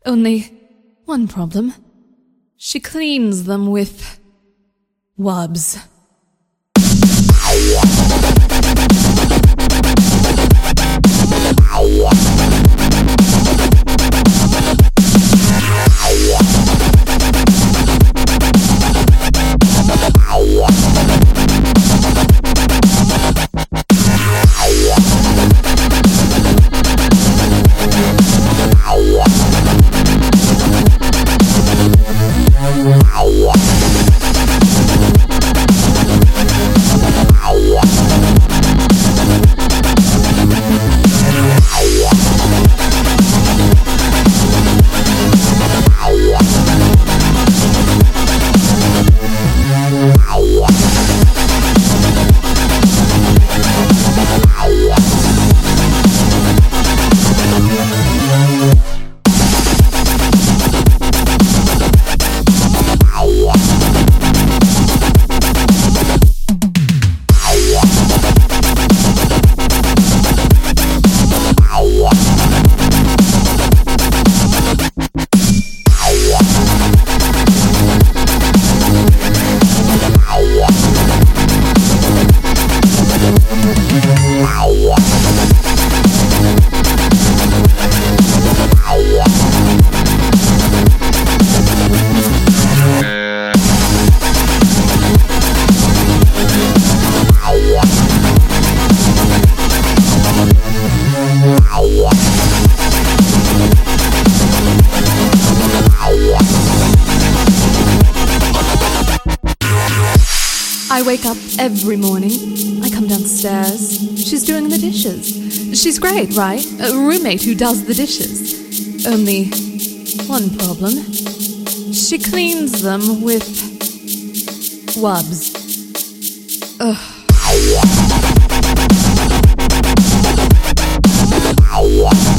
Only one problem. She cleans them with wubs. I wake up every morning. I come downstairs. She's doing the dishes. She's great, right? A roommate who does the dishes. Only one problem. She cleans them with wubs. Ugh.